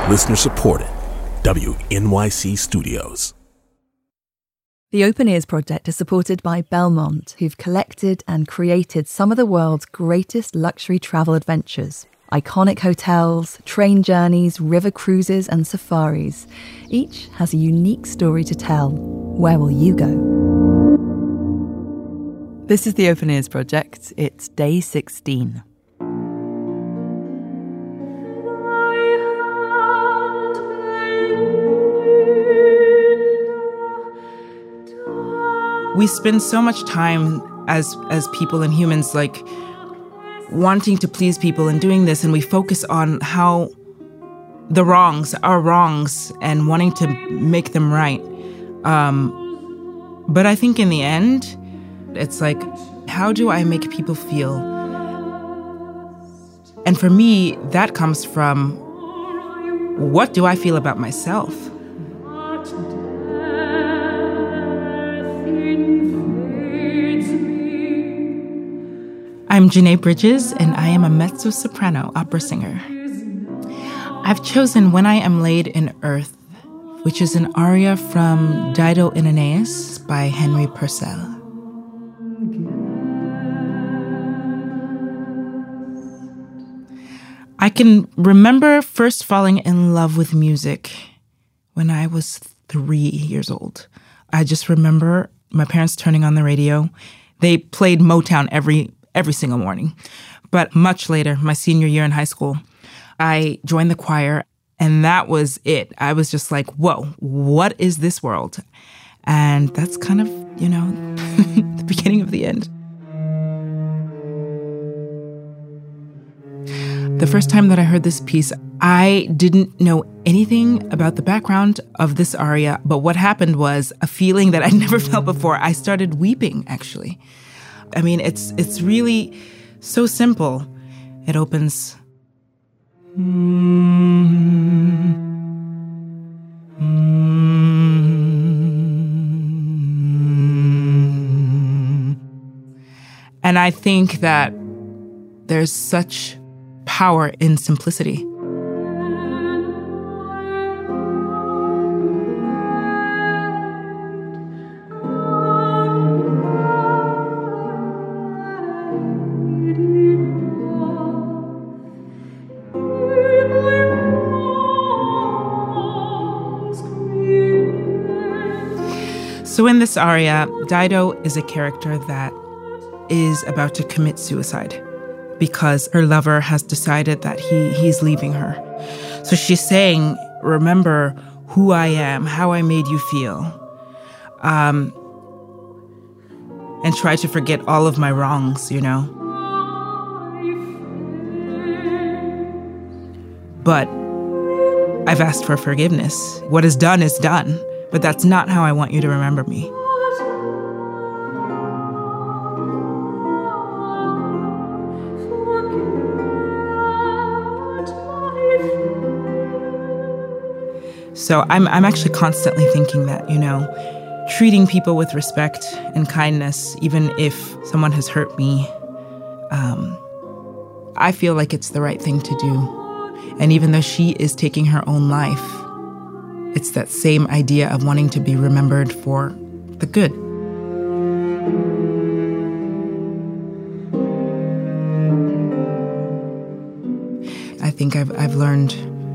Listener supported. WNYC Studios. The Open Ears Project is supported by Belmont, who've collected and created some of the world's greatest luxury travel adventures. Iconic hotels, train journeys, river cruises and safaris. Each has a unique story to tell. Where will you go? This is the Open Ears Project. It's day 16. We spend so much time as people and humans, like, wanting to please people and doing this, and we focus on how the wrongs are wrongs and wanting to make them right. But I think in the end, it's like, how do I make people feel? And for me, that comes from, what do I feel about myself? I'm Janae Bridges, and I am a mezzo-soprano opera singer. I've chosen When I Am Laid in Earth, which is an aria from Dido in Aeneas by Henry Purcell. I can remember first falling in love with music when I was 3 years old. I just remember my parents turning on the radio. They played Motown every single morning. But much later, my senior year in high school, I joined the choir, and that was it. I was just like, whoa, what is this world? And that's kind of, the beginning of the end. The first time that I heard this piece, I didn't know anything about the background of this aria, but what happened was a feeling that I'd never felt before. I started weeping, actually. I mean, it's really so simple. It opens. And I think that there's such power in simplicity. So in this aria, Dido is a character that is about to commit suicide because her lover has decided that he's leaving her. So she's saying, remember who I am, how I made you feel, and try to forget all of my wrongs, But I've asked for forgiveness. What is done is done. But that's not how I want you to remember me. So I'm actually constantly thinking that, treating people with respect and kindness, even if someone has hurt me, I feel like it's the right thing to do. And even though she is taking her own life, it's that same idea of wanting to be remembered for the good. I think I've learned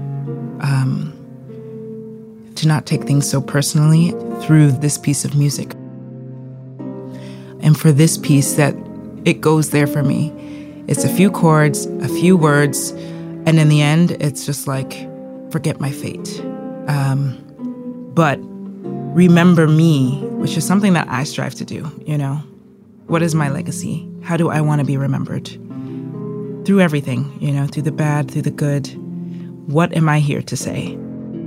to not take things so personally through this piece of music. And for this piece, that it goes there for me. It's a few chords, a few words, and in the end, it's just like, forget my fate. But remember me, which is something that I strive to do, What is my legacy? How do I want to be remembered? Through everything, through the bad, through the good. What am I here to say?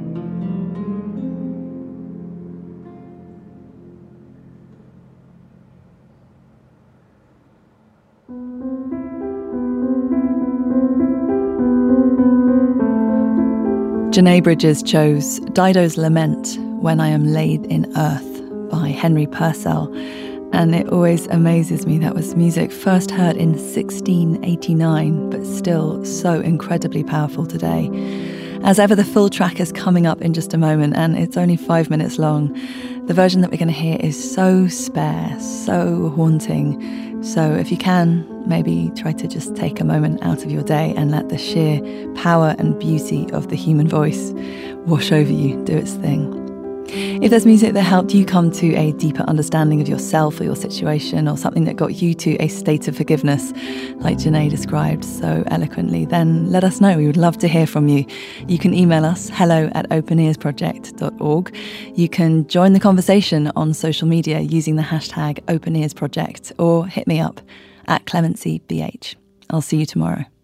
Janae Bridges chose Dido's Lament, When I Am Laid in Earth, by Henry Purcell. And it always amazes me that was music first heard in 1689, but still so incredibly powerful today. As ever, the full track is coming up in just a moment, and it's only 5 minutes long. The version that we're going to hear is so spare, so haunting. So if you can, maybe try to just take a moment out of your day and let the sheer power and beauty of the human voice wash over you, do its thing. If there's music that helped you come to a deeper understanding of yourself or your situation, or something that got you to a state of forgiveness, like Janae described so eloquently, then let us know. We would love to hear from you. You can email us hello@openearsproject.org. You can join the conversation on social media using the hashtag OpenEarsProject, or hit me up at ClemencyBH. I'll see you tomorrow.